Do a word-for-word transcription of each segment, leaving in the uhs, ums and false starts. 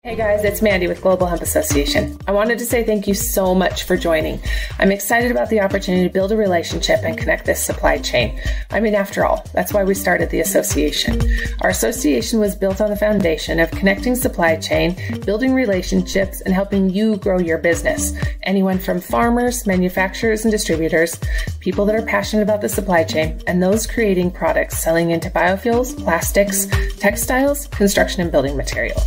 Hey guys, it's Mandy with Global Hemp Association. I wanted to say thank you so much for joining. I'm excited about the opportunity to build a relationship and connect this supply chain. I mean, after all, that's why we started the association. Our association was built on the foundation of connecting supply chain, building relationships, and helping you grow your business. Anyone from farmers, manufacturers, and distributors, people that are passionate about the supply chain, and those creating products selling into biofuels, plastics, textiles, construction, and building materials.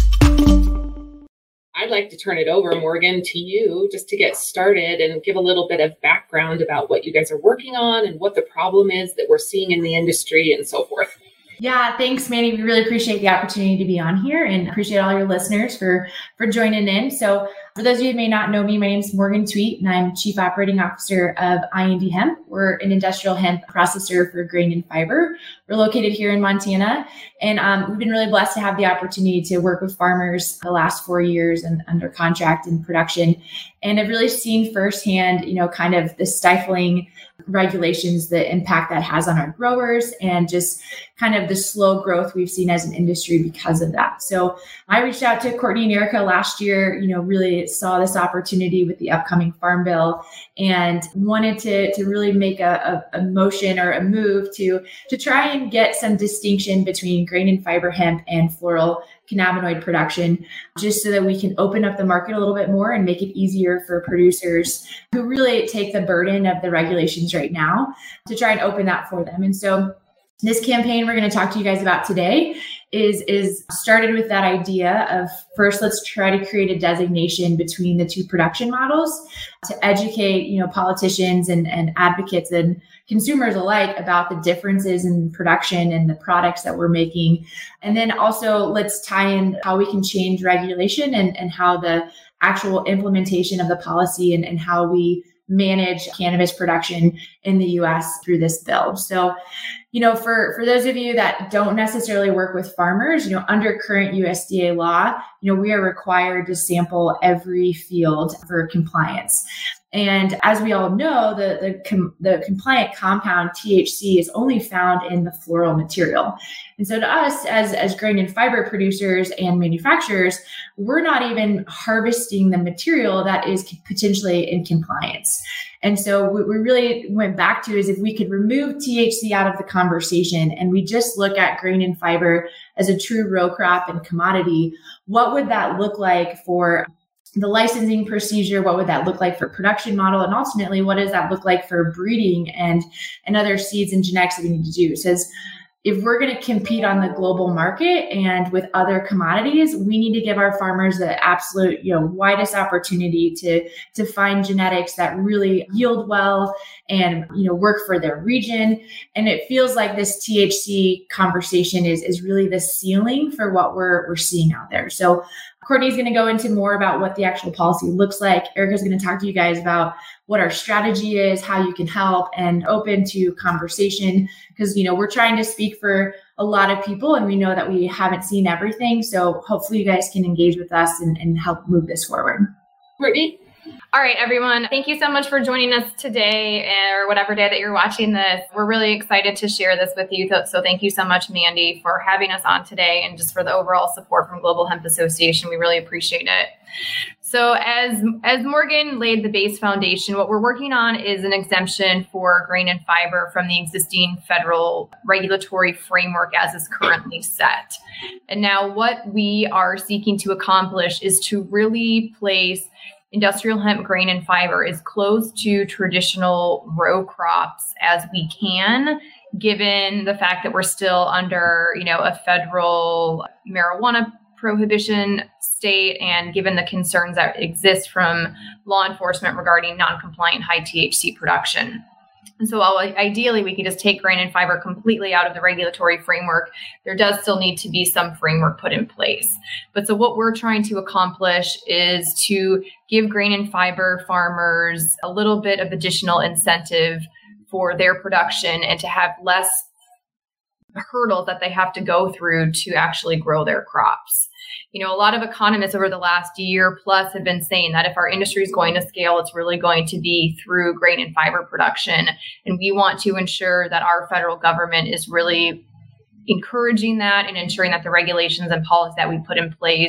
I'd like to turn it over, Morgan, to you just to get started and give a little bit of background about what you guys are working on and what the problem is that we're seeing in the industry and so forth. Yeah, thanks, Manny. We really appreciate the opportunity to be on here and appreciate all your listeners for, for joining in. So for those of you who may not know me, my name is Morgan Tweet, and I'm Chief Operating Officer of I and D Hemp. We're an industrial hemp processor for grain and fiber. We're located here in Montana, and um, we've been really blessed to have the opportunity to work with farmers the last four years and under contract and production. And I've really seen firsthand, you know, kind of the stifling regulations, the impact that has on our growers, and just kind of the slow growth we've seen as an industry because of that. So I reached out to Courtney and Erica last year, you know, really saw this opportunity with the upcoming Farm Bill and wanted to, to really make a, a, a motion or a move to, to try and get some distinction between grain and fiber hemp and floral cannabinoid production, just so that we can open up the market a little bit more and make it easier for producers who really take the burden of the regulations right now to try and open that for them. And so this campaign we're going to talk to you guys about today is, is started with that idea of first, let's try to create a designation between the two production models to educate, you know, politicians and, and advocates and consumers alike about the differences in production and the products that we're making. And then also let's tie in how we can change regulation and, and how the actual implementation of the policy and, and how we manage cannabis production in the U S through this bill. So, you know, for, for those of you that don't necessarily work with farmers, you know, under current U S D A law, you know, we are required to sample every field for compliance. And as we all know, the, the, com- the compliant compound T H C is only found in the floral material. And so to us as, as grain and fiber producers and manufacturers, we're not even harvesting the material that is potentially in compliance. And so what we really went back to is if we could remove T H C out of the conversation and we just look at grain and fiber as a true row crop and commodity, what would that look like for the licensing procedure? What would that look like for production model? And ultimately, what does that look like for breeding and, and other seeds and genetics that we need to do? So if we're going to compete on the global market and with other commodities, we need to give our farmers the absolute, you know, widest opportunity to, to find genetics that really yield well and, you know, work for their region. And it feels like this T H C conversation is, is really the ceiling for what we're, we're seeing out there. So Courtney's going to go into more about what the actual policy looks like. Erica's going to talk to you guys about what our strategy is, how you can help, and open to conversation because, you know, we're trying to speak for a lot of people and we know that we haven't seen everything. So hopefully you guys can engage with us and, and help move this forward. Courtney? All right, everyone. Thank you so much for joining us today or whatever day that you're watching this. We're really excited to share this with you. So thank you so much, Mandy, for having us on today and just for the overall support from Global Hemp Association. We really appreciate it. So as, as Morgan laid the base foundation, what we're working on is an exemption for grain and fiber from the existing federal regulatory framework as is currently set. And now what we are seeking to accomplish is to really place industrial hemp, grain, and fiber is close to traditional row crops as we can, given the fact that we're still under, you know, a federal marijuana prohibition state and given the concerns that exist from law enforcement regarding non-compliant high T H C production. And so while ideally we could just take grain and fiber completely out of the regulatory framework, there does still need to be some framework put in place. But so what we're trying to accomplish is to give grain and fiber farmers a little bit of additional incentive for their production and to have less hurdles that they have to go through to actually grow their crops. You know, a lot of economists over the last year plus have been saying that if our industry is going to scale, it's really going to be through grain and fiber production. And we want to ensure that our federal government is really encouraging that and ensuring that the regulations and policies that we put in place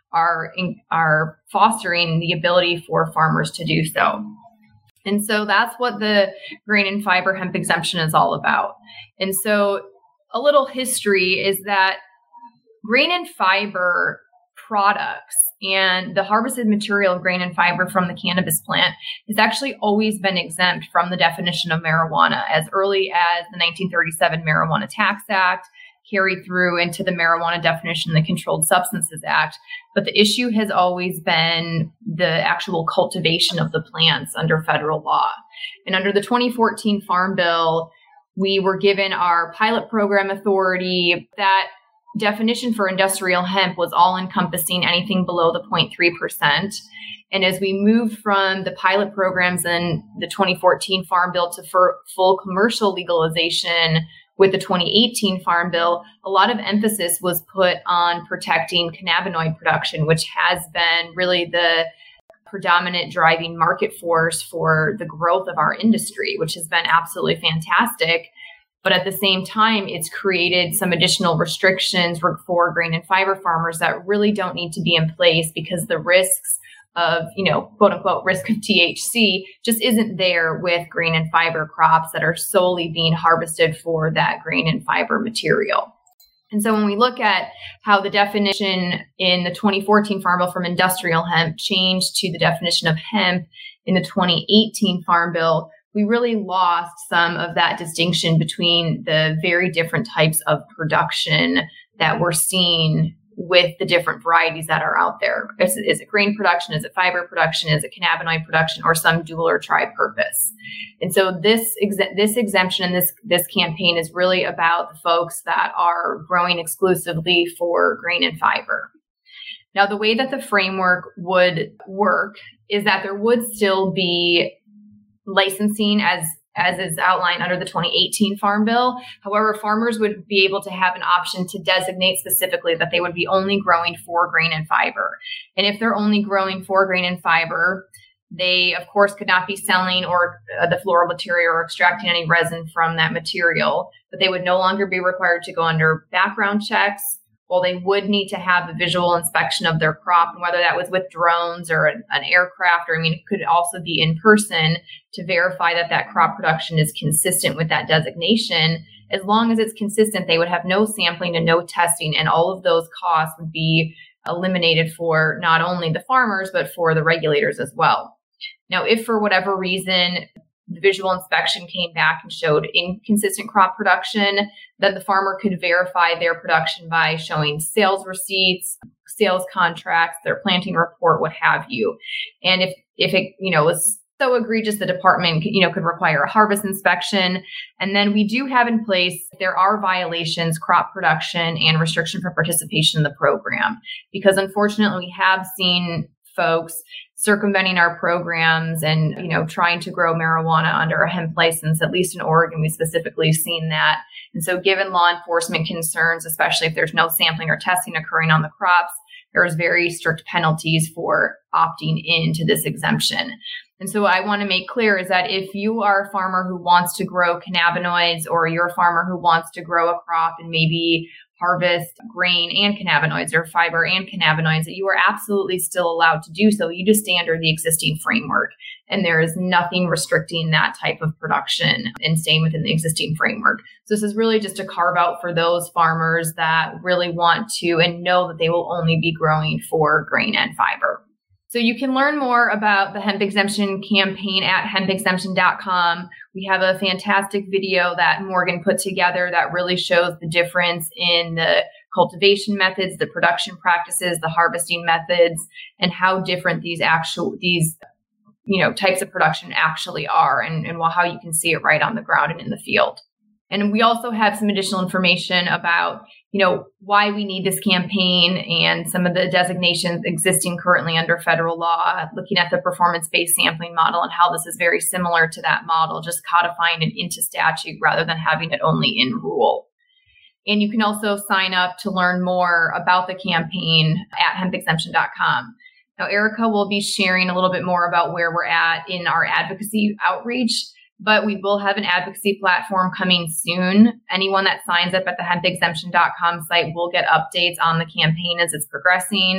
are, are fostering the ability for farmers to do so. And so that's what the grain and fiber hemp exemption is all about. And so a little history is that grain and fiber products and the harvested material, grain and fiber from the cannabis plant, has actually always been exempt from the definition of marijuana as early as the nineteen thirty-seven Marijuana Tax Act, carried through into the marijuana definition, the Controlled Substances Act. But the issue has always been the actual cultivation of the plants under federal law. And under the twenty fourteen Farm Bill, we were given our pilot program authority. That definition for industrial hemp was all encompassing anything below the zero point three percent. And as we moved from the pilot programs in the twenty fourteen Farm Bill to for full commercial legalization with the twenty eighteen Farm Bill, a lot of emphasis was put on protecting cannabinoid production, which has been really the predominant driving market force for the growth of our industry, which has been absolutely fantastic. But at the same time, it's created some additional restrictions for grain and fiber farmers that really don't need to be in place, because the risks of, you know, quote unquote, risk of T H C just isn't there with grain and fiber crops that are solely being harvested for that grain and fiber material. And so when we look at how the definition in the twenty fourteen Farm Bill from industrial hemp changed to the definition of hemp in the twenty eighteen Farm Bill, we really lost some of that distinction between the very different types of production that we're seeing with the different varieties that are out there. Is, is it grain production? Is it fiber production? Is it cannabinoid production, or some dual or tri-purpose? And so this ex- this exemption and this this campaign is really about the folks that are growing exclusively for grain and fiber. Now, the way that the framework would work is that there would still be licensing as as is outlined under the twenty eighteen Farm Bill. However, farmers would be able to have an option to designate specifically that they would be only growing for grain and fiber. And if they're only growing for grain and fiber, they, of course, could not be selling or uh, the floral material or extracting any resin from that material, but they would no longer be required to go under background checks. Well, they would need to have a visual inspection of their crop, and whether that was with drones or an, an aircraft, or I mean, it could also be in person to verify that that crop production is consistent with that designation. As long as it's consistent, they would have no sampling and no testing, and all of those costs would be eliminated for not only the farmers, but for the regulators as well. Now, if for whatever reason the visual inspection came back and showed inconsistent crop production, then the farmer could verify their production by showing sales receipts, sales contracts, their planting report, what have you. And if, if it, you know, was so egregious, the department, you know, could require a harvest inspection. And then we do have in place, there are violations, crop production and restriction for participation in the program, because unfortunately we have seen folks circumventing our programs and, you know, trying to grow marijuana under a hemp license. At least in Oregon, we specifically seen that. And so given law enforcement concerns, especially if there's no sampling or testing occurring on the crops, there's very strict penalties for opting into this exemption. And so I want to make clear is that if you are a farmer who wants to grow cannabinoids, or you're a farmer who wants to grow a crop and maybe harvest grain and cannabinoids or fiber and cannabinoids, that you are absolutely still allowed to do so. You just stay under the existing framework, and there is nothing restricting that type of production and staying within the existing framework. So this is really just a carve out for those farmers that really want to and know that they will only be growing for grain and fiber. So you can learn more about the hemp exemption campaign at hemp exemption dot com. We have a fantastic video that Morgan put together that really shows the difference in the cultivation methods, the production practices, the harvesting methods, and how different these actual these you know types of production actually are, and, and how you can see it right on the ground and in the field. And we also have some additional information about, you know, why we need this campaign and some of the designations existing currently under federal law, looking at the performance-based sampling model and how this is very similar to that model, just codifying it into statute rather than having it only in rule. And you can also sign up to learn more about the campaign at hemp exemption dot com. Now, Erica will be sharing a little bit more about where we're at in our advocacy outreach, but we will have an advocacy platform coming soon. Anyone that signs up at the hemp exemption dot com site will get updates on the campaign as it's progressing.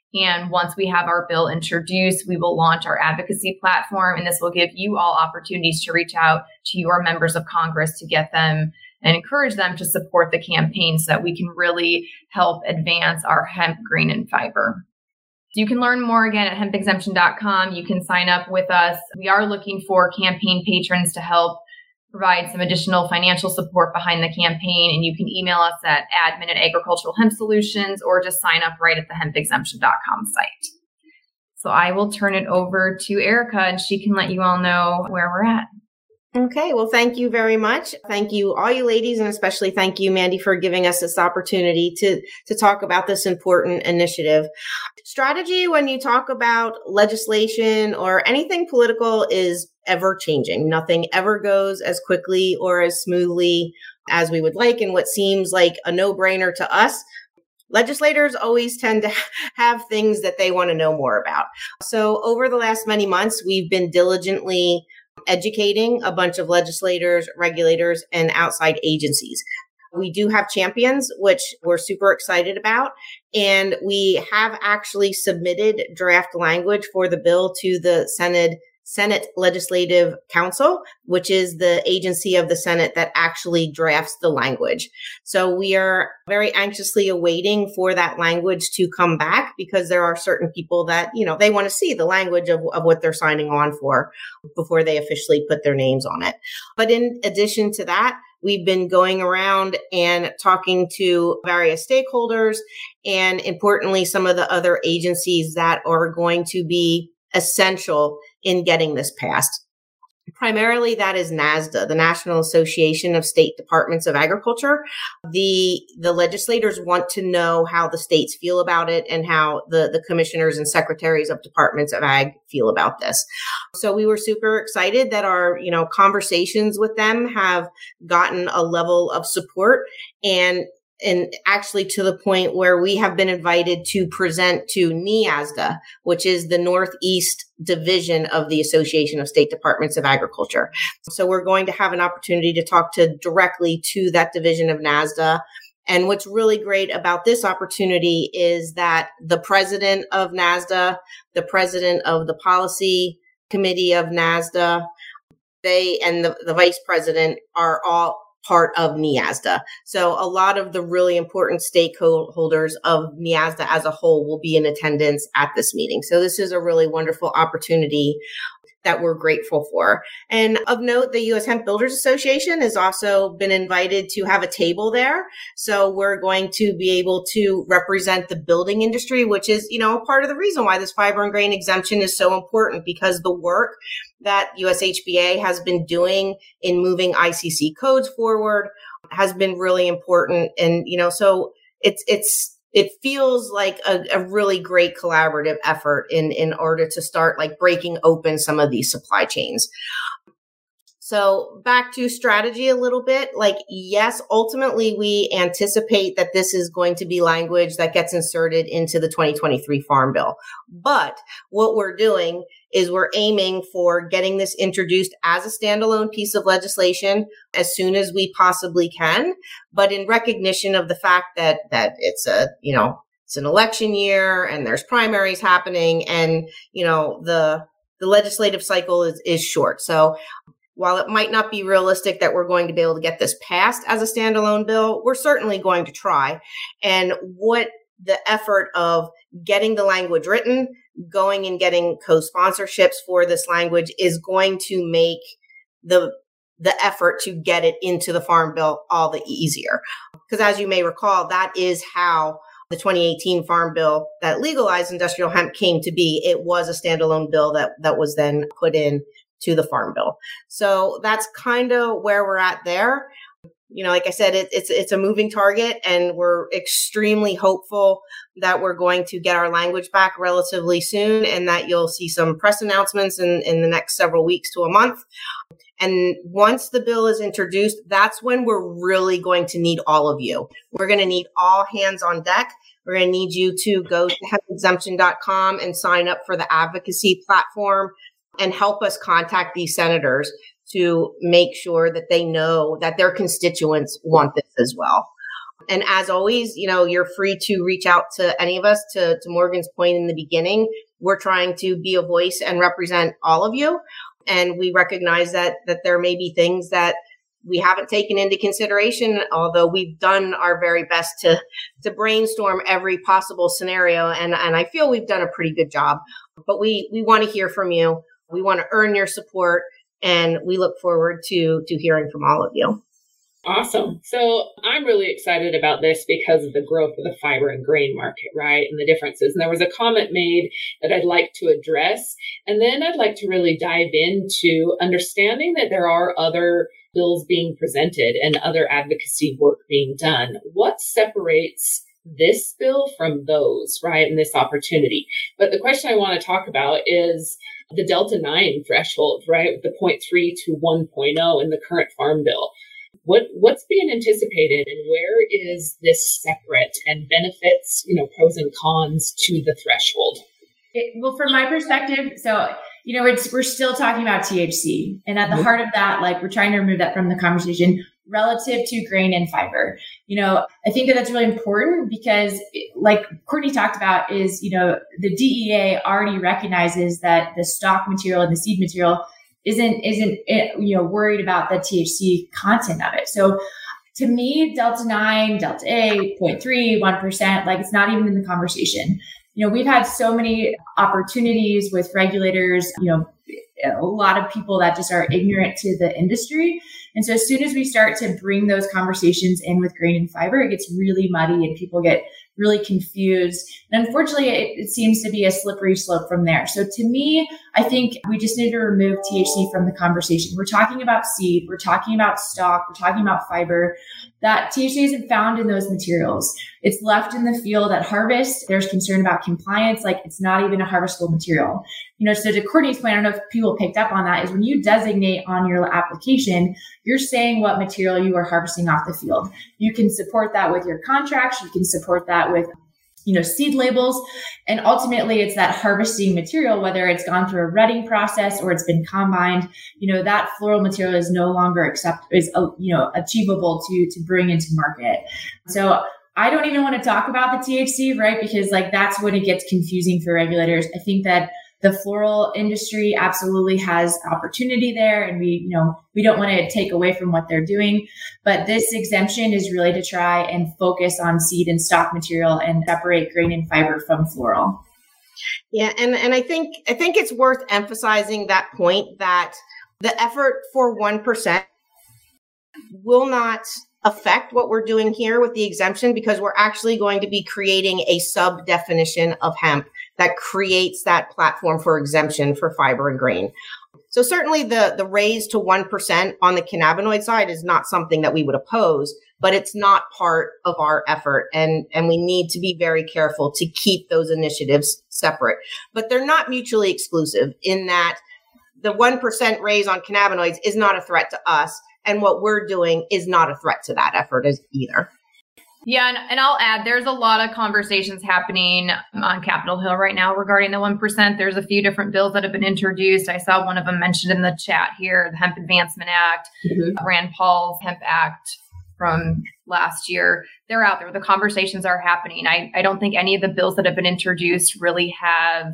And once we have our bill introduced, we will launch our advocacy platform. And this will give you all opportunities to reach out to your members of Congress to get them and encourage them to support the campaign so that we can really help advance our hemp, grain, and fiber. So you can learn more again at hemp exemption dot com. You can sign up with us. We are looking for campaign patrons to help provide some additional financial support behind the campaign. And you can email us at admin at agricultural hemp solutions or just sign up right at the hemp exemption dot com site. So I will turn it over to Erica and she can let you all know where we're at. Okay, well, thank you very much. Thank you, all you ladies, and especially thank you, Mandy, for giving us this opportunity to, to talk about this important initiative. Strategy, when you talk about legislation or anything political, is ever changing. Nothing ever goes as quickly or as smoothly as we would like. And what seems like a no-brainer to us, legislators always tend to have things that they want to know more about. So over the last many months, we've been diligently educating a bunch of legislators, regulators, and outside agencies. We do have champions, which we're super excited about. And we have actually submitted draft language for the bill to the Senate Senate Legislative Council, which is the agency of the Senate that actually drafts the language. So we are very anxiously awaiting for that language to come back because there are certain people that, you know, they want to see the language of, of what they're signing on for before they officially put their names on it. But in addition to that, we've been going around and talking to various stakeholders and importantly, some of the other agencies that are going to be essential in getting this passed. Primarily, that is NASDA, the National Association of State Departments of Agriculture. The, the legislators want to know how the states feel about it and how the, the commissioners and secretaries of departments of ag feel about this. So we were super excited that our, you know, conversations with them have gotten a level of support and And actually to the point where we have been invited to present to NEASDA, which is the Northeast Division of the Association of State Departments of Agriculture. So we're going to have an opportunity to talk to directly to that division of NASDA. And what's really great about this opportunity is that the president of NASDA, the president of the policy committee of NASDA, they and the, the vice president are all part of NEASDA. So a lot of the really important stakeholders of NEASDA as a whole will be in attendance at this meeting. So this is a really wonderful opportunity that we're grateful for. And of note, the U S Hemp Builders Association has also been invited to have a table there. So we're going to be able to represent the building industry, which is, you know, part of the reason why this fiber and grain exemption is so important, because the work that U S H B A has been doing in moving I C C codes forward has been really important. And, you know, so it's, it's, it feels like a, a really great collaborative effort in, in order to start like breaking open some of these supply chains. So back to strategy a little bit, like, yes, ultimately we anticipate that this is going to be language that gets inserted into the twenty twenty-three Farm Bill. But what we're doing is we're aiming for getting this introduced as a standalone piece of legislation as soon as we possibly can. But in recognition of the fact that, that it's a, you know, it's an election year and there's primaries happening and, you know, the, the legislative cycle is, is short. So while it might not be realistic that we're going to be able to get this passed as a standalone bill, we're certainly going to try. And what the effort of getting the language written, going and getting co-sponsorships for this language is going to make the the effort to get it into the Farm Bill all the easier. Because as you may recall, that is how the twenty eighteen Farm Bill that legalized industrial hemp came to be. It was a standalone bill that, that was then put in to the Farm Bill. So that's kind of where we're at there. You know, like I said, it, it's it's a moving target, and we're extremely hopeful that we're going to get our language back relatively soon, and that you'll see some press announcements in, in the next several weeks to a month. And once the bill is introduced, that's when we're really going to need all of you. We're going to need all hands on deck. We're going to need you to go to hemp exemption dot com and sign up for the advocacy platform and help us contact these senators to make sure that they know that their constituents want this as well. And as always, you know, you're free to reach out to any of us. To, to Morgan's point in the beginning, we're trying to be a voice and represent all of you. And we recognize that that there may be things that we haven't taken into consideration, although we've done our very best to to brainstorm every possible scenario. And, and I feel we've done a pretty good job. But we, we want to hear from you. We want to earn your support. And we look forward to to hearing from all of you. Awesome. So I'm really excited about this because of the growth of the fiber and grain market, right? And the differences. And there was a comment made that I'd like to address. And then I'd like to really dive into understanding that there are other bills being presented and other advocacy work being done. What separates this bill from those, right? And this opportunity. But the question I want to talk about is the Delta nine threshold, right? The zero point three to one point oh in the current farm bill. What what's being anticipated, and where is this separate, and benefits, you know, pros and cons to the threshold? It, well, from my perspective, so you know, it's we're still talking about T H C, and at the mm-hmm. heart of that, like we're trying to remove that from the conversation relative to grain and fiber. You know, I think that that's really important because, like Courtney talked about, is you know the D E A already recognizes that the stock material and the seed material isn't isn't you know worried about the T H C content of it. So to me, Delta nine, Delta A, zero point three, one percent, like it's not even in the conversation. You know, we've had so many opportunities with regulators, you know, a lot of people that just are ignorant to the industry. And so as soon as we start to bring those conversations in with grain and fiber, it gets really muddy and people get really confused. And unfortunately, it, it seems to be a slippery slope from there. So to me, I think we just need to remove T H C from the conversation. We're talking about seed, we're talking about stock, we're talking about fiber. That T H C isn't found in those materials. It's left in the field at harvest. There's concern about compliance, like it's not even a harvestable material. You know, so to Courtney's point, I don't know if people picked up on that, is when you designate on your application, you're saying what material you are harvesting off the field. You can support that with your contracts. You can support that with, you know, seed labels. And ultimately it's that harvesting material, whether it's gone through a retting process or it's been combined, you know, that floral material is no longer accept is, uh, you know, achievable to, to bring into market. So I don't even want to talk about the T H C, right? Because like, that's when it gets confusing for regulators. I think that the floral industry absolutely has opportunity there, and we, you know, we don't want to take away from what they're doing. But this exemption is really to try and focus on seed and stock material and separate grain and fiber from floral. Yeah, and and I think I think it's worth emphasizing that point that the effort for one percent will not affect what we're doing here with the exemption, because we're actually going to be creating a sub definition of hemp that creates that platform for exemption for fiber and grain. So certainly the, the raise to one percent on the cannabinoid side is not something that we would oppose, but it's not part of our effort. And, and we need to be very careful to keep those initiatives separate. But they're not mutually exclusive in that the one percent raise on cannabinoids is not a threat to us. And what we're doing is not a threat to that effort as either. Yeah, and, and I'll add, there's a lot of conversations happening on Capitol Hill right now regarding the one percent. There's a few different bills that have been introduced. I saw one of them mentioned in the chat here, the Hemp Advancement Act, mm-hmm. Rand Paul's Hemp Act from last year. They're out there. The conversations are happening. I, I don't think any of the bills that have been introduced really have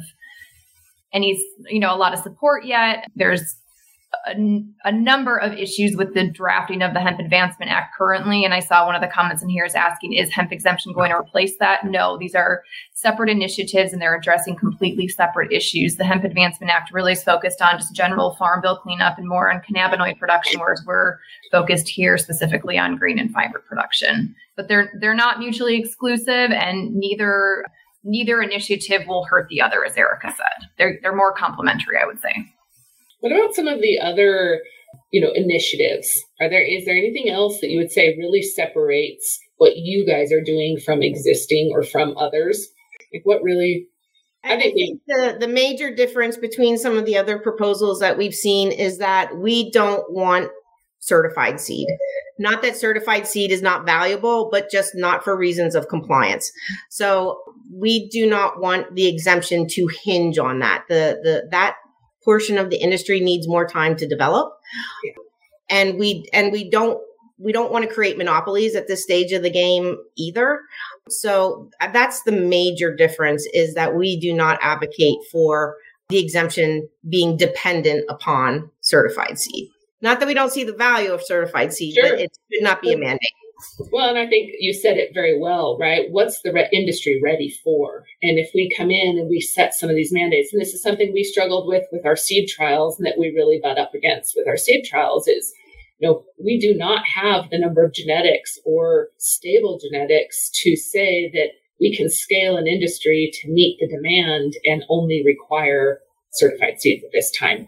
any, you know, a lot of support yet. There's A, a number of issues with the drafting of the Hemp Advancement Act currently. And I saw one of the comments in here is asking, is hemp exemption going to replace that? No, these are separate initiatives and they're addressing completely separate issues. The Hemp Advancement Act really is focused on just general farm bill cleanup and more on cannabinoid production, whereas we're focused here specifically on grain and fiber production. But they're they're not mutually exclusive, and neither neither initiative will hurt the other, as Erica said. They're they're more complementary, I would say. What about some of the other, you know, initiatives? Are there, is there anything else that you would say really separates what you guys are doing from existing or from others? Like what really, I, I think, think the, the major difference between some of the other proposals that we've seen is that we don't want certified seed. Not that certified seed is not valuable, but just not for reasons of compliance. So we do not want the exemption to hinge on that. The, the, that, portion of the industry needs more time to develop. And we and we don't we don't want to create monopolies at this stage of the game either. So that's the major difference, is that we do not advocate for the exemption being dependent upon certified seed. Not that we don't see the value of certified seed, sure. but it should not be a mandate. Well, and I think you said it very well, right? What's the re- industry ready for? And if we come in and we set some of these mandates, and this is something we struggled with with our seed trials and that we really butt up against with our seed trials is, you know, we do not have the number of genetics or stable genetics to say that we can scale an industry to meet the demand and only require certified seeds at this time.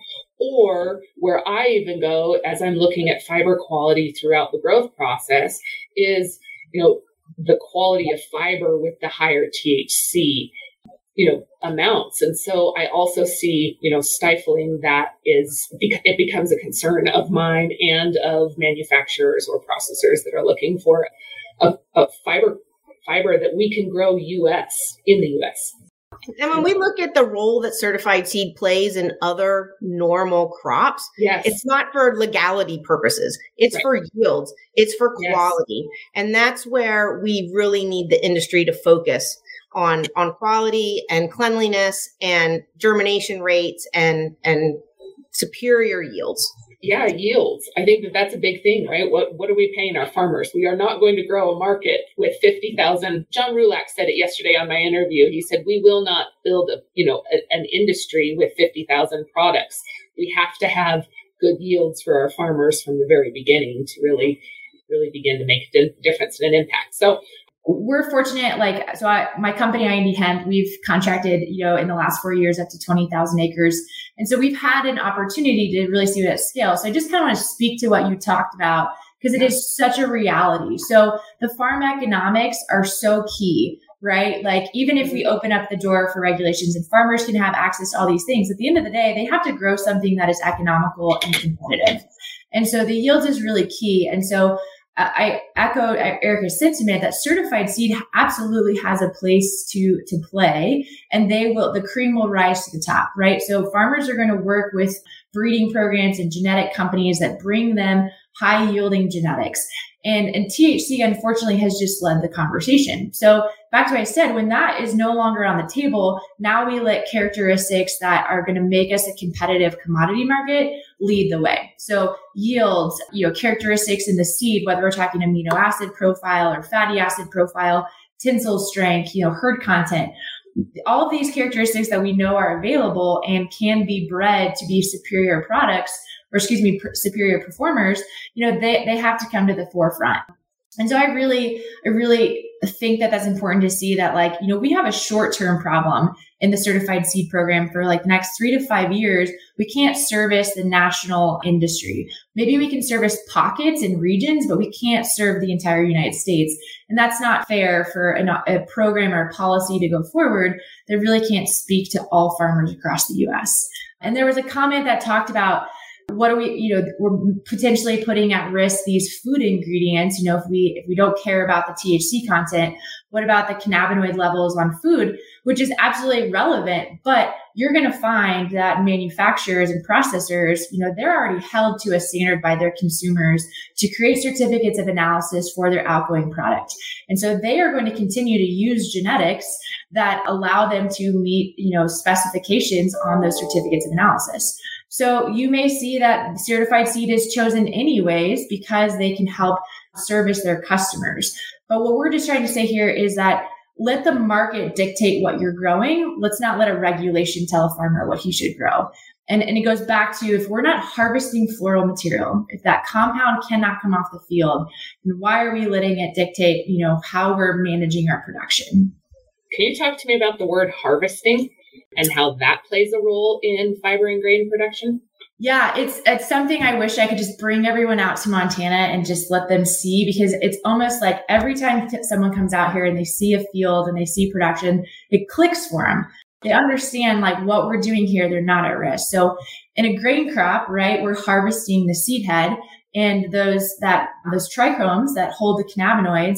Or where I even go, as I'm looking at fiber quality throughout the growth process, is, you know, the quality of fiber with the higher T H C, you know, amounts. And so I also see, you know, stifling that is, it becomes a concern of mine and of manufacturers or processors that are looking for a, a fiber fiber that we can grow U S in the U S. And when we look at the role that certified seed plays in other normal crops, yes. it's not for legality purposes. It's right. for yields. It's for quality. Yes. And that's where we really need the industry to focus on, on quality and cleanliness and germination rates and, and superior yields. Yeah, yields. I think that that's a big thing, right? What what are we paying our farmers? We are not going to grow a market with fifty thousand. John Rulak said it yesterday on my interview. He said, we will not build a, you know, a, an industry with fifty thousand products. We have to have good yields for our farmers from the very beginning to really, really begin to make a difference and an impact. So we're fortunate, like, so I, my company, I N D Hemp, we've contracted, you know, in the last four years up to twenty thousand acres. And so we've had an opportunity to really see it at scale. So I just kind of want to speak to what you talked about, because it is such a reality. So the farm economics are so key, right? Like, even if we open up the door for regulations and farmers can have access to all these things, at the end of the day, they have to grow something that is economical and competitive. And so the yields is really key. And so I echo Erica's sentiment that certified seed absolutely has a place to, to play, and they will, the cream will rise to the top, right? So farmers are going to work with breeding programs and genetic companies that bring them high yielding genetics. And, and T H C, unfortunately, has just led the conversation. So back to what I said, when that is no longer on the table, now we let characteristics that are going to make us a competitive commodity market lead the way. So yields, you know, characteristics in the seed, whether we're talking amino acid profile or fatty acid profile, tensile strength, you know, herd content, all of these characteristics that we know are available and can be bred to be superior products, or excuse me, pr- superior performers, you know, they, they have to come to the forefront. And so I really, I really think that that's important to see that, like, you know, we have a short-term problem in the certified seed program for like the next three to five years. We can't service the national industry. Maybe we can service pockets and regions, but we can't serve the entire United States. And that's not fair for a, a program or a policy to go forward that really can't speak to all farmers across the U S. And there was a comment that talked about, what are we, you know, we're potentially putting at risk these food ingredients. You know, if we, if we don't care about the T H C content, what about the cannabinoid levels on food, which is absolutely relevant, but you're going to find that manufacturers and processors, you know, they're already held to a standard by their consumers to create certificates of analysis for their outgoing product. And so they are going to continue to use genetics that allow them to meet, you know, specifications on those certificates of analysis. So you may see that certified seed is chosen anyways because they can help service their customers. But what we're just trying to say here is that let the market dictate what you're growing. Let's not let a regulation tell a farmer what he should grow. And, and it goes back to, if we're not harvesting floral material, if that compound cannot come off the field, then why are we letting it dictate, you know, how we're managing our production? Can you talk to me about the word harvesting and how that plays a role in fiber and grain production? Yeah, it's it's something I wish I could just bring everyone out to Montana and just let them see, because it's almost like every time someone comes out here and they see a field and they see production, it clicks for them. They understand like what we're doing here, they're not at risk. So in a grain crop, right, we're harvesting the seed head, and those that those trichomes that hold the cannabinoids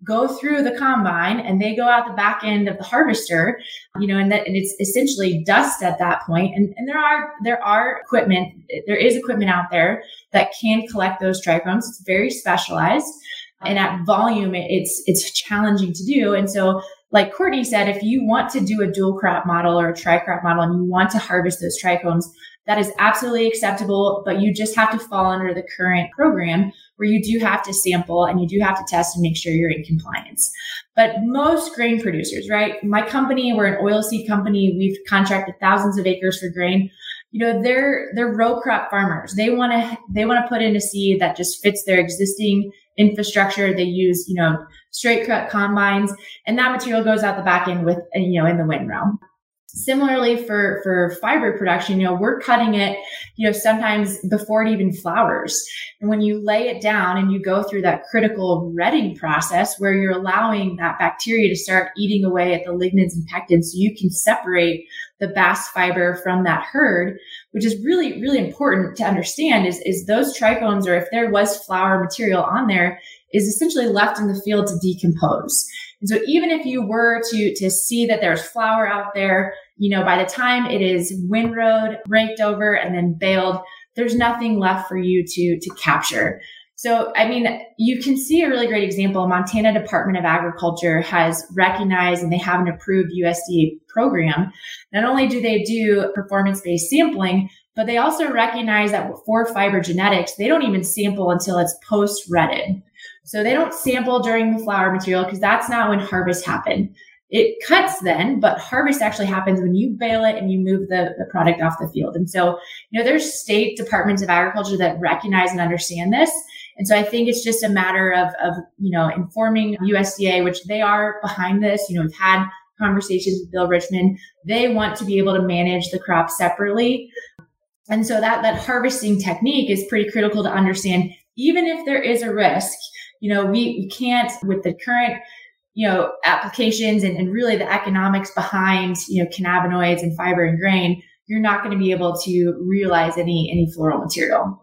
go through the combine and they go out the back end of the harvester, you know, and that, and it's essentially dust at that point. And, and there are, there are equipment, there is equipment out there that can collect those trichomes. It's very specialized, and at volume, it's, it's challenging to do. And so, like Courtney said, if you want to do a dual crop model or a tri-crop model and you want to harvest those trichomes, that is absolutely acceptable, but you just have to fall under the current program where you do have to sample and you do have to test and make sure you're in compliance. But most grain producers, right? My company, we're an oilseed company. We've contracted thousands of acres for grain. You know, they're, they're row crop farmers. They want to, they want to put in a seed that just fits their existing infrastructure. They use, you know, straight cut combines, and that material goes out the back end with, you know, in the windrow. Similarly for, for fiber production, you know, we're cutting it, you know, sometimes before it even flowers. And when you lay it down and you go through that critical retting process where you're allowing that bacteria to start eating away at the lignins and pectins so you can separate the bast fiber from that hurd, which is really, really important to understand is, is those trichomes, or if there was flower material on there, is essentially left in the field to decompose. And so even if you were to, to see that there's flower out there, you know, by the time it is windrowed, raked over, and then baled, there's nothing left for you to, to capture. So, I mean, you can see a really great example. Montana Department of Agriculture has recognized, and they have an approved U S D A program. Not only do they do performance-based sampling, but they also recognize that for fiber genetics, they don't even sample until it's post-retted. So they don't sample during the flower material because that's not when harvest happened. It cuts then, but harvest actually happens when you bale it and you move the, the product off the field. And so, you know, there's state departments of agriculture that recognize and understand this. And so I think it's just a matter of, of, you know, informing U S D A, which they are behind this. You know, we've had conversations with Bill Richmond. They want to be able to manage the crop separately. And so that, that harvesting technique is pretty critical to understand. Even if there is a risk, you know, we, we can't, with the current, you know, applications and, and really the economics behind, you know, cannabinoids and fiber and grain, you're not going to be able to realize any, any floral material.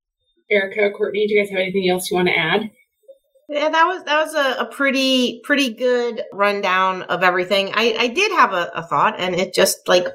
Erica, Courtney, do you guys have anything else you want to add? Yeah, that was that was a, a pretty pretty good rundown of everything. I, I did have a, a thought, and it just like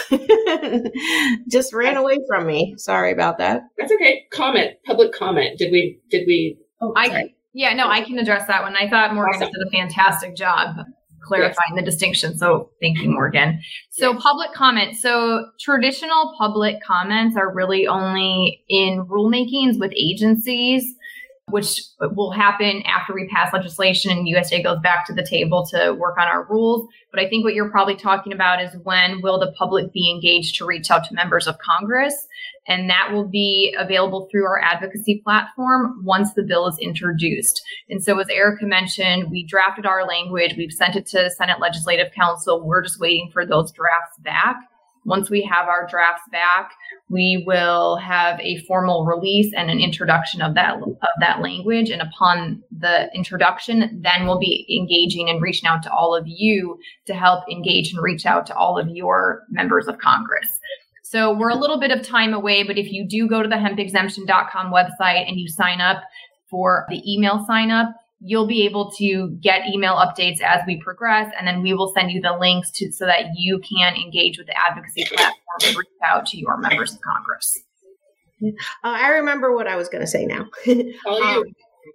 just ran away from me. Sorry about that. That's okay. Comment, public comment. Did we? Did we? Oh, I yeah, no, I can address that one. I thought Morgan awesome. did a fantastic job clarifying yes. the distinction. So thank you, Morgan. So yes. public comment. So traditional public comments are really only in rulemakings with agencies, which will happen after we pass legislation and U S D A goes back to the table to work on our rules. But I think what you're probably talking about is when will the public be engaged to reach out to members of Congress? And that will be available through our advocacy platform once the bill is introduced. And so as Erica mentioned, we drafted our language. We've sent it to Senate Legislative Council. We're just waiting for those drafts back. Once we have our drafts back, we will have a formal release and an introduction of that of that language. And upon the introduction, then we'll be engaging and reaching out to all of you to help engage and reach out to all of your members of Congress. So we're a little bit of time away, but if you do go to the hemp exemption dot com website and you sign up for the email sign up, you'll be able to get email updates as we progress, and then we will send you the links to so that you can engage with the advocacy platform and reach out to your members of Congress. Uh, I remember what I was going to say now. All um,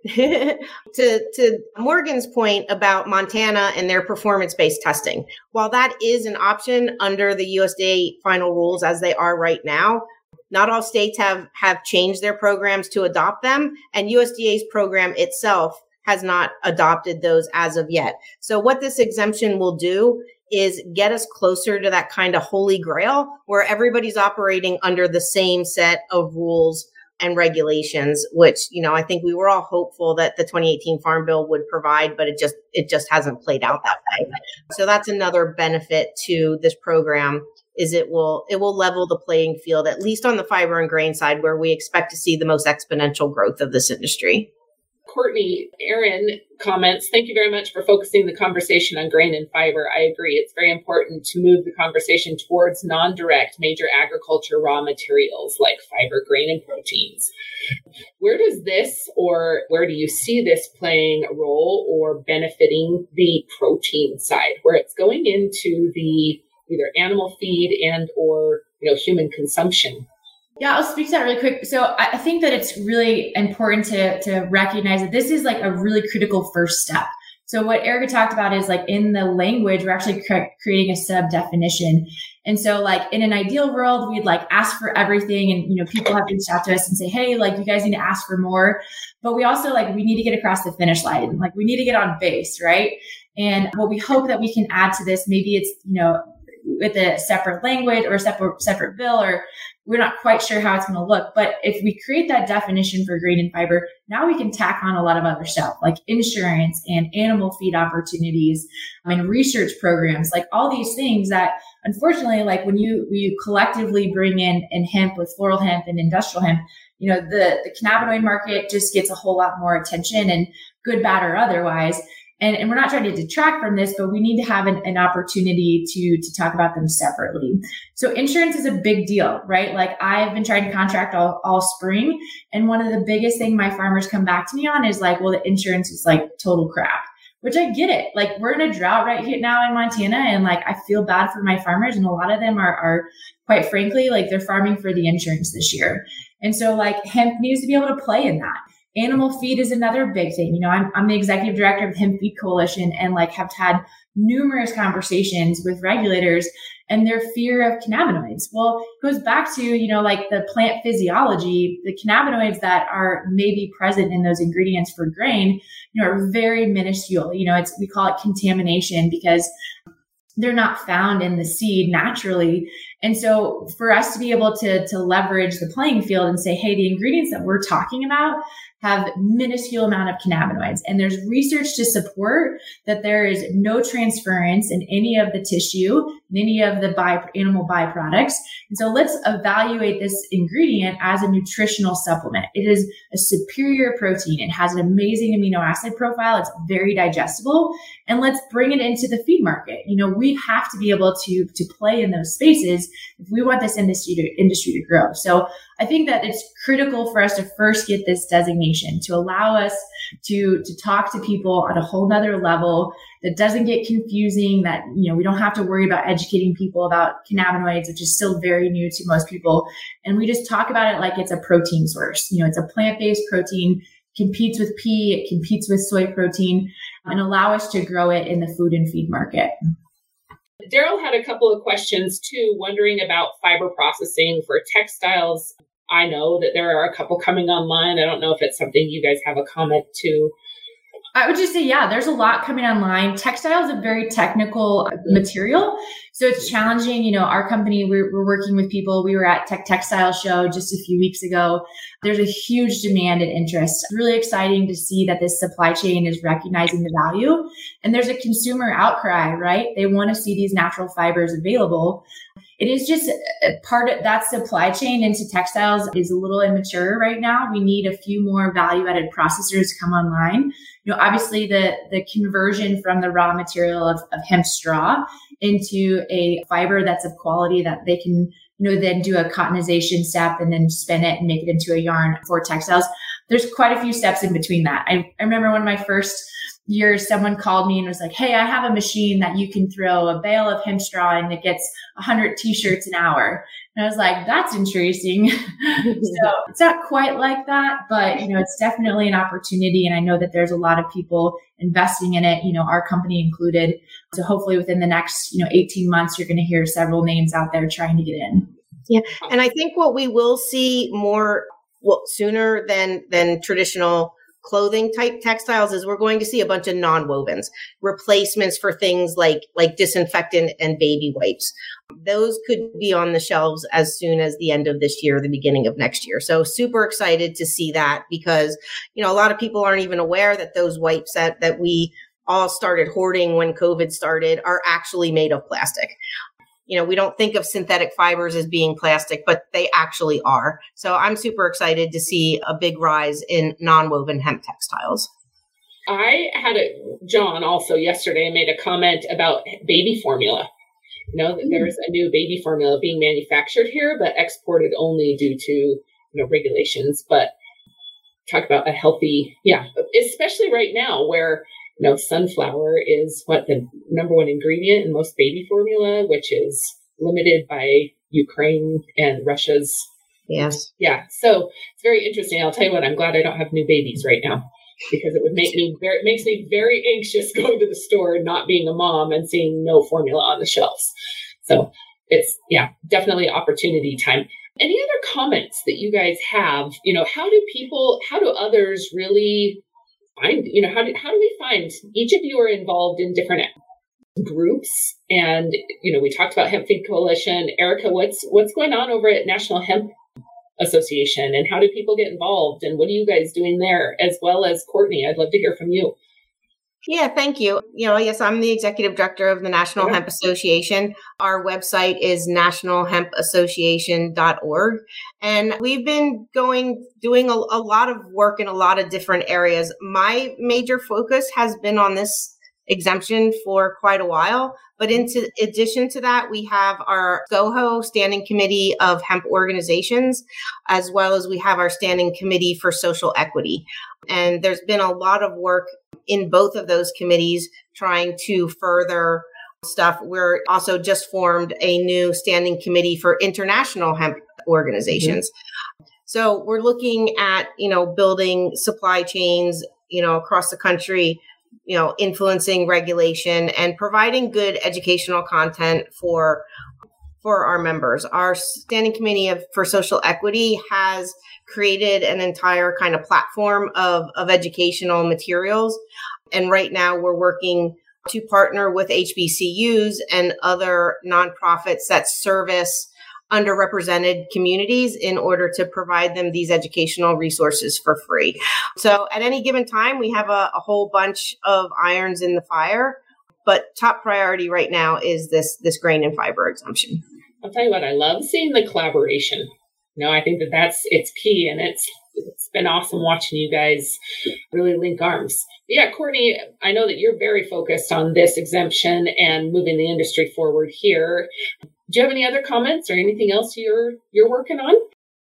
to to Morgan's point about Montana and their performance-based testing, while that is an option under the U S D A final rules as they are right now, not all states have have changed their programs to adopt them, and U S D A's program itself has not adopted those as of yet. So what this exemption will do is get us closer to that kind of holy grail where everybody's operating under the same set of rules and regulations, which, you know, I think we were all hopeful that the twenty eighteen Farm Bill would provide, but it just it just hasn't played out that way. So that's another benefit to this program, is it will it will level the playing field, at least on the fiber and grain side, where we expect to see the most exponential growth of this industry. Courtney, Aaron comments, thank you very much for focusing the conversation on grain and fiber. I agree. It's very important to move the conversation towards non-direct major agriculture raw materials like fiber, grain, and proteins. Where does this, or where do you see this playing a role or benefiting the protein side, where it's going into the either animal feed and or you know human consumption? Yeah, I'll speak to that really quick. So I think that it's really important to, to recognize that this is like a really critical first step. So what Erica talked about is like in the language, we're actually cre- creating a sub definition. And so like in an ideal world, we'd like ask for everything. And, you know, people have to reach out to us and say, hey, like you guys need to ask for more. But we also like, we need to get across the finish line. Like we need to get on base, right? And what we hope that we can add to this, maybe it's, you know, with a separate language or a separate, separate bill, or we're not quite sure how it's going to look. But if we create that definition for grain and fiber, now we can tack on a lot of other stuff like insurance and animal feed opportunities and research programs, like all these things that unfortunately, like when you, when you collectively bring in, in hemp with floral hemp and industrial hemp, you know, the, the cannabinoid market just gets a whole lot more attention, and good, bad, or otherwise. And, and we're not trying to detract from this, but we need to have an, an opportunity to, to talk about them separately. So insurance is a big deal, right? Like I've been trying to contract all, all spring. And one of the biggest thing my farmers come back to me on is like, well, the insurance is like total crap, which I get it. Like we're in a drought right here now in Montana. And like, I feel bad for my farmers. And a lot of them are, are quite frankly, like they're farming for the insurance this year. And so like hemp needs to be able to play in that. Animal feed is another big thing. You know, I'm, I'm the executive director of Hemp Feed Coalition, and like have had numerous conversations with regulators and their fear of cannabinoids. Well, it goes back to, you know, like the plant physiology, the cannabinoids that are maybe present in those ingredients for grain, you know, are very minuscule. You know, it's, we call it contamination because they're not found in the seed naturally. And so for us to be able to, to leverage the playing field and say, hey, the ingredients that we're talking about have minuscule amount of cannabinoids. And there's research to support that there is no transference in any of the tissue, in any of the by, animal byproducts. And so let's evaluate this ingredient as a nutritional supplement. It is a superior protein. It has an amazing amino acid profile. It's very digestible. And let's bring it into the feed market. You know, we have to be able to, to play in those spaces if we want this industry to, industry to grow. So I think that it's critical for us to first get this designation to allow us to, to talk to people at a whole nother level that doesn't get confusing, that, you know, we don't have to worry about educating people about cannabinoids, which is still very new to most people. And we just talk about it like it's a protein source. You know, it's a plant-based protein, competes with pea, it competes with soy protein, and allow us to grow it in the food and feed market. Daryl had a couple of questions too, wondering about fiber processing for textiles. I know that there are a couple coming online. I don't know if it's something you guys have a comment to. I would just say, yeah, there's a lot coming online. Textile is a very technical material. So it's challenging. You know, our company, we're, we're working with people. We were at Tech Textile Show just a few weeks ago. There's a huge demand and interest. It's really exciting to see that this supply chain is recognizing the value. And there's a consumer outcry, right? They want to see these natural fibers available. It is just a part of that supply chain into textiles is a little immature right now. We need a few more value-added processors to come online. You know, obviously the, the conversion from the raw material of, of hemp straw into a fiber that's of quality that they can, you know, then do a cottonization step and then spin it and make it into a yarn for textiles. There's quite a few steps in between that. I, I remember one of my first years, someone called me and was like, hey, I have a machine that you can throw a bale of hemp straw and it gets one hundred t-shirts an hour. And I was like, that's interesting. So it's not quite like that, but, you know, it's definitely an opportunity. And I know that there's a lot of people investing in it, you know, our company included. So hopefully within the next, you know, eighteen months, you're going to hear several names out there trying to get in. Yeah. And I think what we will see more well, sooner than, than traditional clothing type textiles is we're going to see a bunch of non-wovens, replacements for things like, like disinfectant and baby wipes. Those could be on the shelves as soon as the end of this year, the beginning of next year. So super excited to see that because, you know, a lot of people aren't even aware that those wipes that, that we all started hoarding when COVID started are actually made of plastic. you know, we don't think of synthetic fibers as being plastic, but they actually are. So I'm super excited to see a big rise in non-woven hemp textiles. I had a, John also yesterday made a comment about baby formula. You know, that there's a new baby formula being manufactured here, but exported only due to, you know, regulations. But talk about a healthy, yeah, especially right now where, you know, sunflower is what the number one ingredient in most baby formula, which is limited by Ukraine and Russia's. Yes. Yeah. So it's very interesting. I'll tell you what, I'm glad I don't have new babies right now, because it would make me very, it makes me very anxious going to the store and not being a mom and seeing no formula on the shelves. So it's, yeah, definitely opportunity time. Any other comments that you guys have? You know, how do people, how do others really find, you know, how do, how do we find, each of you are involved in different groups. And, you know, we talked about Hemp Feed Coalition. Erica, what's, what's going on over at National Hemp Association, and how do people get involved, and what are you guys doing there, as well as Courtney? I'd love to hear from you. Yeah, thank you. You know, yes, I'm the executive director of the National yeah. Hemp Association. Our website is national hemp association dot org. And we've been going, doing a, a lot of work in a lot of different areas. My major focus has been on this exemption for quite a while. But in addition to that, we have our SCOHO, Standing Committee of Hemp Organizations, as well as we have our Standing Committee for Social Equity. And there's been a lot of work in both of those committees trying to further stuff. We're also just formed a new Standing Committee for International Hemp Organizations. Mm-hmm. So we're looking at, you know, building supply chains, you know, across the country, you know, influencing regulation and providing good educational content for for our members. Our Standing Committee of, for Social Equity has created an entire kind of platform of, of educational materials. And right now we're working to partner with H B C Us and other nonprofits that service underrepresented communities in order to provide them these educational resources for free. So at any given time, we have a, a whole bunch of irons in the fire, but top priority right now is this, this grain and fiber exemption. I'll tell you what, I love seeing the collaboration. You know, I think that that's, it's key, and it's, it's been awesome watching you guys really link arms. But yeah, Courtney, I know that you're very focused on this exemption and moving the industry forward here. Do you have any other comments or anything else you're you're working on?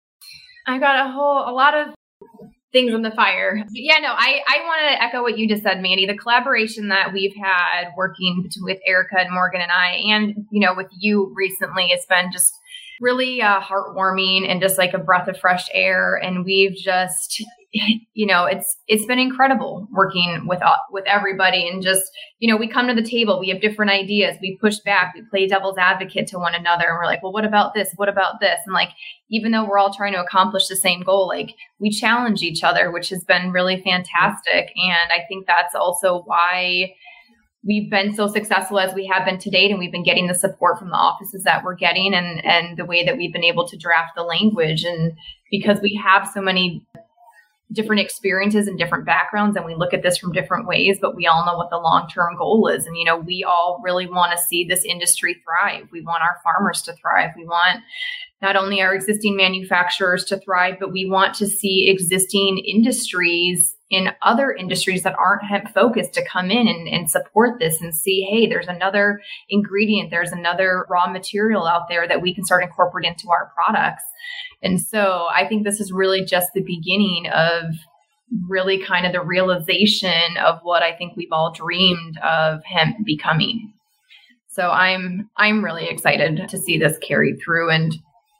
I got a whole a lot of things on the fire. Yeah, no, I, I want to echo what you just said, Mandy. The collaboration that we've had working with Erica and Morgan and I, and you know, with you recently, it's been just really uh, heartwarming and just like a breath of fresh air. And we've just, you know, it's it's been incredible working with uh, with everybody, and just, you know, we come to the table, we have different ideas, we push back, we play devil's advocate to one another, and we're like, well, what about this? What about this? And like, even though we're all trying to accomplish the same goal, like we challenge each other, which has been really fantastic. And I think that's also why we've been so successful as we have been to date, and we've been getting the support from the offices that we're getting, and and the way that we've been able to draft the language. And because we have so many different experiences and different backgrounds, and we look at this from different ways, but we all know what the long-term goal is. And, you know, we all really want to see this industry thrive. We want our farmers to thrive. We want not only our existing manufacturers to thrive, but we want to see existing industries in other industries that aren't hemp focused to come in and, and support this and see, hey, there's another ingredient, there's another raw material out there that we can start incorporating into our products. And so I think this is really just the beginning of really kind of the realization of what I think we've all dreamed of hemp becoming. So I'm I'm really excited to see this carried through. And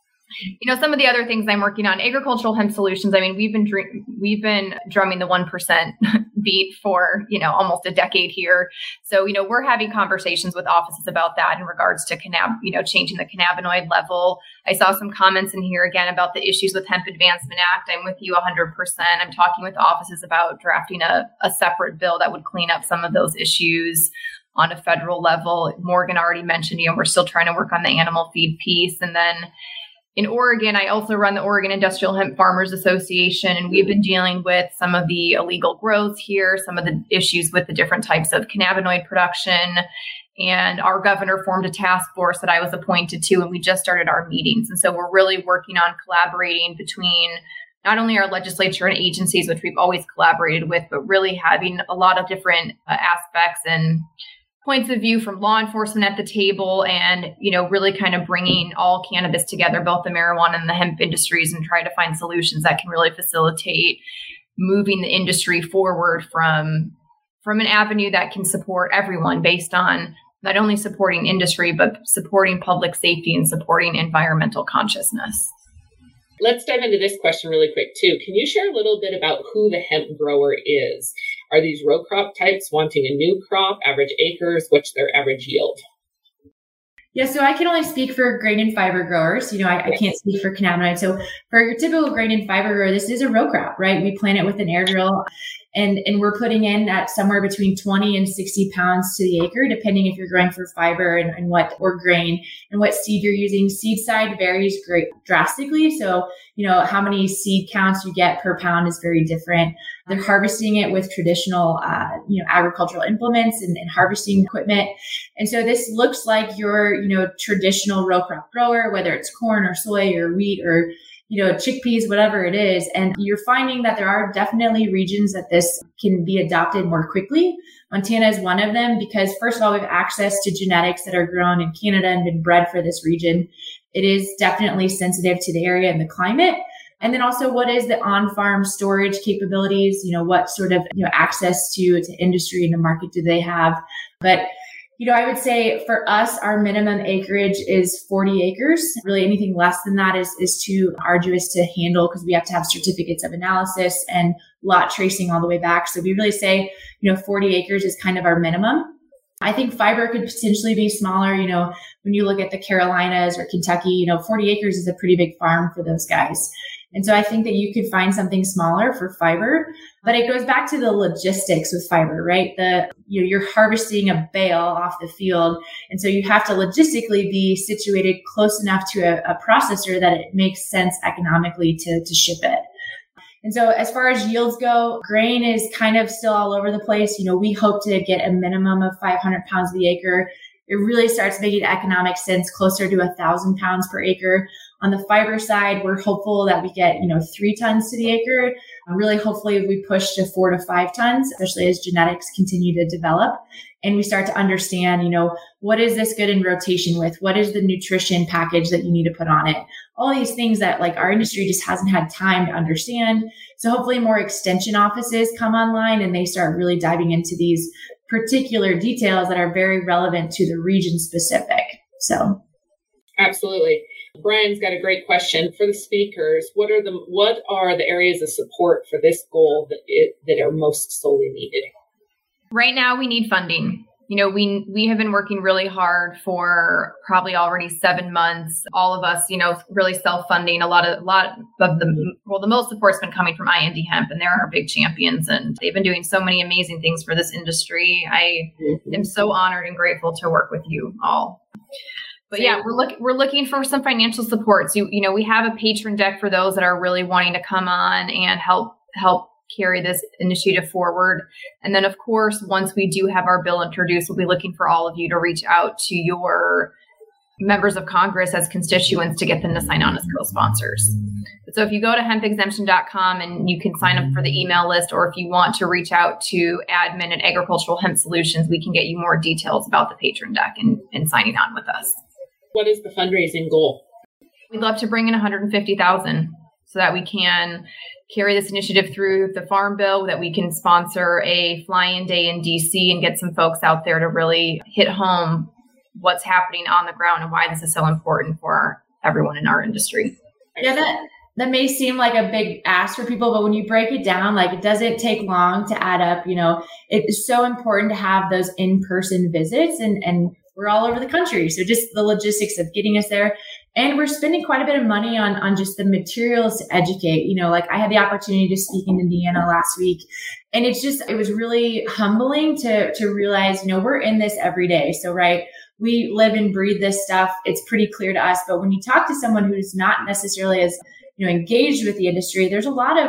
you know, some of the other things I'm working on, Agricultural Hemp Solutions. I mean, we've been dr- we've been drumming the one percent beat for, you know, almost a decade here. So, you know, we're having conversations with offices about that in regards to cannab, you know, changing the cannabinoid level. I saw some comments in here again about the issues with Hemp Advancement Act. I'm with you one hundred percent. I'm talking with offices about drafting a, a separate bill that would clean up some of those issues on a federal level. Morgan already mentioned, you know, we're still trying to work on the animal feed piece. And then in Oregon, I also run the Oregon Industrial Hemp Farmers Association, and we've been dealing with some of the illegal growth here, some of the issues with the different types of cannabinoid production. And our governor formed a task force that I was appointed to, and we just started our meetings. And so we're really working on collaborating between not only our legislature and agencies, which we've always collaborated with, but really having a lot of different uh, aspects and points of view from law enforcement at the table, and, you know, really kind of bringing all cannabis together, both the marijuana and the hemp industries, and try to find solutions that can really facilitate moving the industry forward from, from an avenue that can support everyone based on not only supporting industry, but supporting public safety and supporting environmental consciousness. Let's dive into this question really quick too. Can you share a little bit about who the hemp grower is? Are these row crop types wanting a new crop, average acres? What's their average yield? Yeah, so I can only speak for grain and fiber growers. You know, I, I can't speak for cannabinoid. So for your typical grain and fiber grower, this is a row crop, right? We plant it with an air drill, and, and we're putting in at somewhere between twenty and sixty pounds to the acre, depending if you're growing for fiber and, and what, or grain and what seed you're using. Seed side varies great drastically. So, you know, how many seed counts you get per pound is very different. They're harvesting it with traditional, uh, you know, agricultural implements and, and harvesting equipment. And so this looks like your, you know, traditional row crop grower, whether it's corn or soy or wheat or, you know, chickpeas, whatever it is. And you're finding that there are definitely regions that this can be adopted more quickly. Montana is one of them because, first of all, we have access to genetics that are grown in Canada and been bred for this region. It is definitely sensitive to the area and the climate. And then also, what is the on-farm storage capabilities? You know, what sort of, you know, access to, to industry and the market do they have? But, you know, I would say for us, our minimum acreage is forty acres. Really anything less than that is, is too arduous to handle because we have to have certificates of analysis and lot tracing all the way back. So we really say, you know, forty acres is kind of our minimum. I think fiber could potentially be smaller. You know, when you look at the Carolinas or Kentucky, you know, forty acres is a pretty big farm for those guys. And so I think that you could find something smaller for fiber, but it goes back to the logistics with fiber, right? The, you know, you're harvesting a bale off the field. And so you have to logistically be situated close enough to a, a processor that it makes sense economically to, to ship it. And so as far as yields go, grain is kind of still all over the place. You know, we hope to get a minimum of five hundred pounds the acre. It really starts making economic sense closer to a thousand pounds per acre. On the fiber side, we're hopeful that we get, you know, three tons to the acre. Really, hopefully we push to four to five tons, especially as genetics continue to develop. And we start to understand, you know, what is this good in rotation with? What is the nutrition package that you need to put on it? All these things that like our industry just hasn't had time to understand. So hopefully more extension offices come online and they start really diving into these particular details that are very relevant to the region specific. So. Absolutely. Brian's got a great question for the speakers. What are the what are the areas of support for this goal that it, that are most solely needed? Right now, we need funding. You know, we we have been working really hard for probably already seven months. All of us, you know, really self-funding. A lot of a lot of the well, the most support's been coming from I N D Hemp, and they're our big champions, and they've been doing so many amazing things for this industry. I mm-hmm. am so honored and grateful to work with you all. But yeah, we're looking we're looking for some financial support. So, you, you know, we have a patron deck for those that are really wanting to come on and help help carry this initiative forward. And then, of course, once we do have our bill introduced, we'll be looking for all of you to reach out to your members of Congress as constituents to get them to sign on as co-sponsors. So if you go to hemp exemption dot com and you can sign up for the email list, or if you want to reach out to admin at Agricultural Hemp Solutions, we can get you more details about the patron deck and, and signing on with us. What is the fundraising goal? We'd love to bring in one hundred fifty thousand dollars so that we can carry this initiative through the Farm Bill, that we can sponsor a fly-in day in D C and get some folks out there to really hit home what's happening on the ground and why this is so important for everyone in our industry. Yeah, that that may seem like a big ask for people, but when you break it down, like it doesn't take long to add up. You know, it's so important to have those in-person visits, and and we're all over the country. So just the logistics of getting us there. And we're spending quite a bit of money on, on just the materials to educate. You know, like I had the opportunity to speak in Indiana last week. And it's just, it was really humbling to, to realize, you know, we're in this every day. So, right, we live and breathe this stuff. It's pretty clear to us. But when you talk to someone who's not necessarily as, you know, engaged with the industry, there's a lot of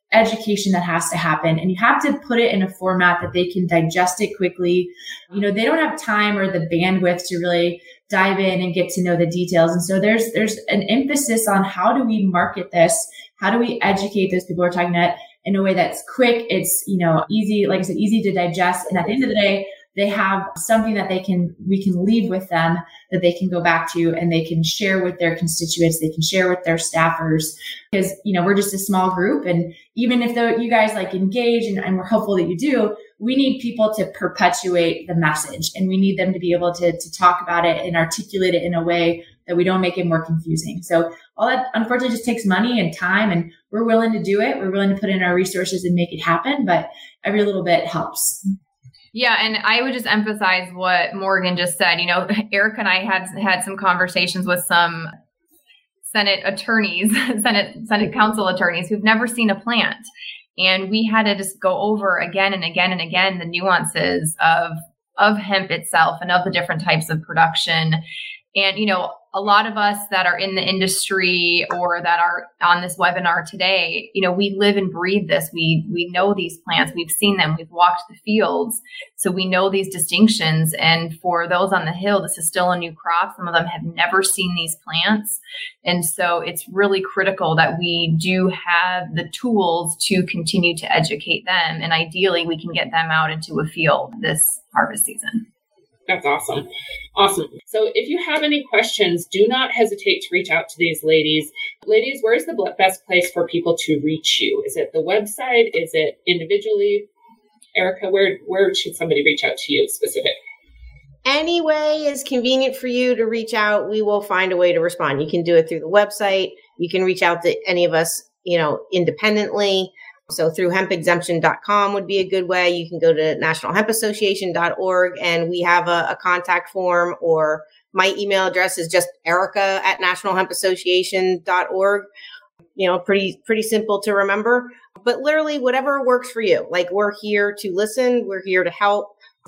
education that has to happen, and you have to put it in a format that they can digest it quickly. You know, they don't have time or the bandwidth to really dive in and get to know the details. And so there's, there's an emphasis on how do we market this? How do we educate those people who are talking about in a way that's quick? It's, you know, easy, like I said, easy to digest. And at the end of the day, they have something that they can, we can leave with them that they can go back to and they can share with their constituents. They can share with their staffers because, you know, we're just a small group. And even if the, you guys like engage and, and we're hopeful that you do, we need people to perpetuate the message and we need them to be able to, to talk about it and articulate it in a way that we don't make it more confusing. So all that unfortunately just takes money and time, and we're willing to do it. We're willing to put in our resources and make it happen, but every little bit helps. Yeah. And I would just emphasize what Morgan just said. You know, Eric and I had had some conversations with some Senate attorneys, Senate, Senate council attorneys who've never seen a plant. And we had to just go over again and again and again the nuances of, of hemp itself and of the different types of production. And, you know, a lot of us that are in the industry or that are on this webinar today, you know, we live and breathe this. We we know these plants. We've seen them. We've walked the fields. So we know these distinctions. And for those on the Hill, this is still a new crop. Some of them have never seen these plants. And so it's really critical that we do have the tools to continue to educate them. And ideally, we can get them out into a field this harvest season. That's awesome. Awesome. So if you have any questions, do not hesitate to reach out to these ladies. Ladies, where's the best place for people to reach you? Is it the website? Is it individually? Erica, where, where should somebody reach out to you specific? Any way is convenient for you to reach out. We will find a way to respond. You can do it through the website. You can reach out to any of us, you know, independently. So through hemp exemption dot com would be a good way. You can go to national hemp association dot org and we have a, a contact form, or my email address is just Erica at national hemp association dot org. You know, pretty, pretty simple to remember, but literally whatever works for you. Like, we're here to listen. We're here to help.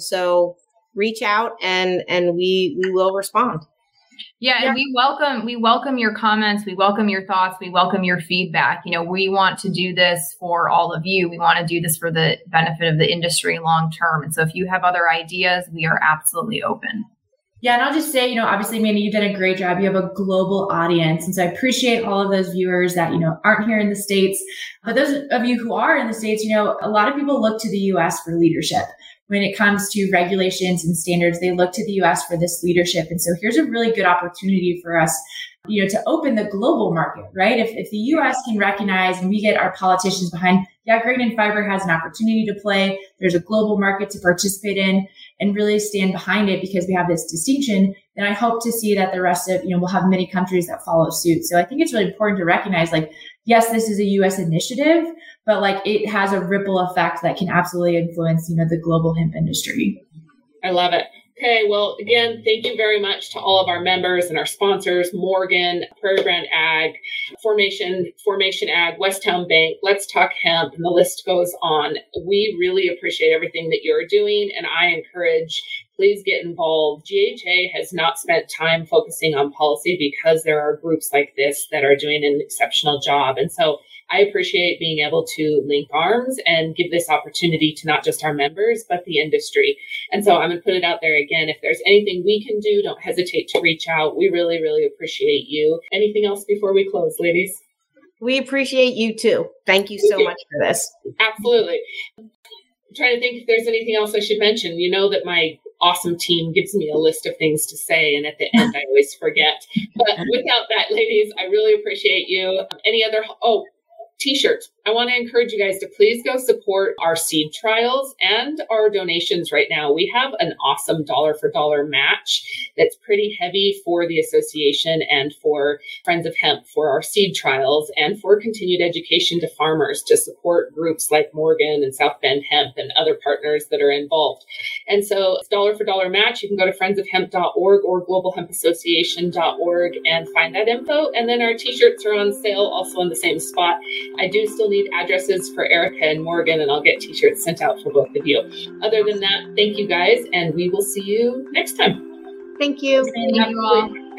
So reach out and, and we, we will respond. Yeah, and we welcome we welcome your comments, we welcome your thoughts, we welcome your feedback. You know, we want to do this for all of you. We want to do this for the benefit of the industry long term. And so if you have other ideas, we are absolutely open. Yeah, and I'll just say, you know, obviously, Mandy, you've done a great job. You have a global audience. And so I appreciate all of those viewers that, you know, aren't here in the States. But those of you who are in the States, you know, a lot of people look to the U S for leadership. When it comes to regulations and standards, they look to the U S for this leadership. And so here's a really good opportunity for us, you know, to open the global market, right? If, if the U S can recognize and we get our politicians behind, yeah, grain and fiber has an opportunity to play. There's a global market to participate in and really stand behind it because we have this distinction. And I hope to see that the rest of, you know, we'll have many countries that follow suit. So I think it's really important to recognize, like, yes, this is a U S initiative, but like it has a ripple effect that can absolutely influence, you know, the global hemp industry. I love it. Okay, well, again, thank you very much to all of our members and our sponsors, Morgan, Prairie Brand Ag, Formation, Formation Ag, Westtown Bank, Let's Talk Hemp, and the list goes on. We really appreciate everything that you're doing, and I encourage, please get involved. G H A has not spent time focusing on policy because there are groups like this that are doing an exceptional job. And so I appreciate being able to link arms and give this opportunity to not just our members, but the industry. And so I'm going to put it out there again. If there's anything we can do, don't hesitate to reach out. We really, really appreciate you. Anything else before we close, ladies? We appreciate you too. Thank you so much for this. Absolutely. I'm trying to think if there's anything else I should mention. You know that my awesome team gives me a list of things to say, and at the end, I always forget. But without that, ladies, I really appreciate you. Any other? Oh, T-shirts. I want to encourage you guys to please go support our seed trials and our donations right now. We have an awesome dollar for dollar match that's pretty heavy for the association and for Friends of Hemp for our seed trials and for continued education to farmers to support groups like Morgan and South Bend Hemp and other partners that are involved. And so it's dollar for dollar match. You can go to friends of hemp dot org or global hemp association dot org and find that info. And then our T-shirts are on sale also in the same spot. I do still need addresses for Erica and Morgan, and I'll get T-shirts sent out for both of you. Other than that, thank you guys, and we will see you next time. Thank you. Thank you all.